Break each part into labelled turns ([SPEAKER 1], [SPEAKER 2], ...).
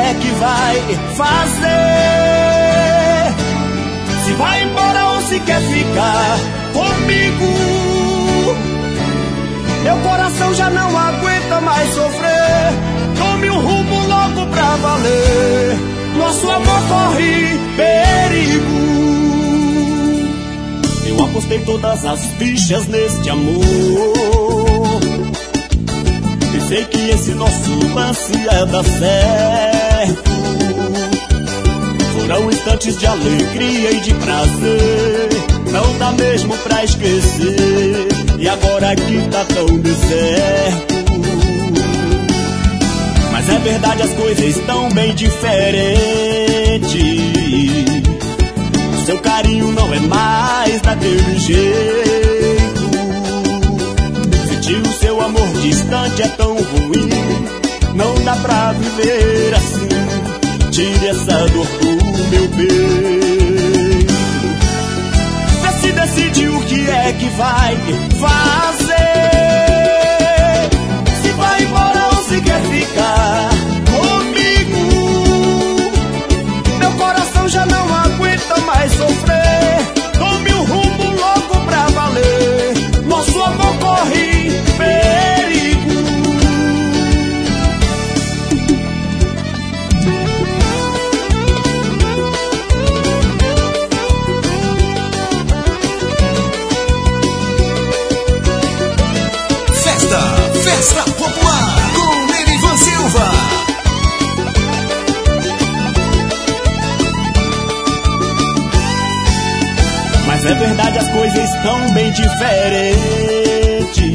[SPEAKER 1] é que vai fazer? Se vai embora ou se quer ficar comigo? Meu coração já não aguenta mais sofrer. Tome um rumo logo pra valer. Nosso amor corre perigo. Eu apostei todas as fichas neste amor. Pensei que esse nosso lance ia dar certo. Foram instantes de alegria e de prazer. Não dá mesmo pra esquecer. E agora que tá tão deserto. Mas é verdade, as coisas estão bem diferentes. Seu carinho não é mais daquele jeito. Sentir o seu amor distante é tão ruim. Não dá pra viver assim. Tire essa dor do meu peito. Pra se decidir o que é que vai fazer. Se vai embora ou se quer ficar comigo. Meu coração já não aguenta mais sofrer. Tome um rumo logo pra valer. Nosso amor corre perigo.
[SPEAKER 2] Festa Popular com Nerivan Silva.
[SPEAKER 1] Mas é verdade, as coisas estão bem diferentes.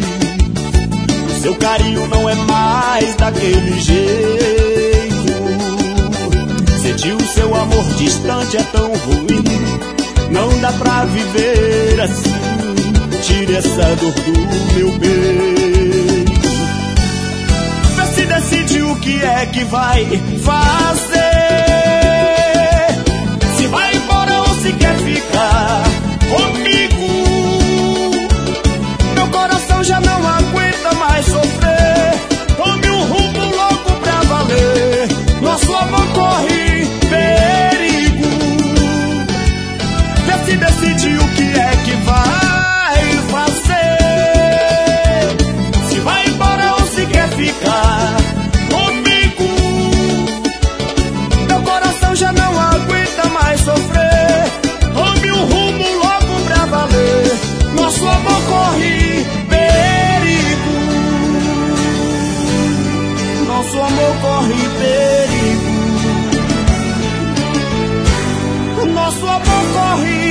[SPEAKER 1] O seu carinho não é mais daquele jeito. Sentir o seu amor distante é tão ruim. Não dá pra viver assim. Tire essa dor do meu peito. Vê se decide o que é que vai fazer. Se vai embora ou se quer ficar comigo. Meu coração já não aguenta mais sofrer. Tome um rumo logo pra valer. Nosso amor corre perigo. Vê se decide o que é que vai fazer. Se vai embora ou se quer ficar comigo. Meu coração já não aguenta mais sofrer. Tome um rumo logo pra valer. Nosso amor corre perigo. Nosso amor corre perigo. Nosso amor corre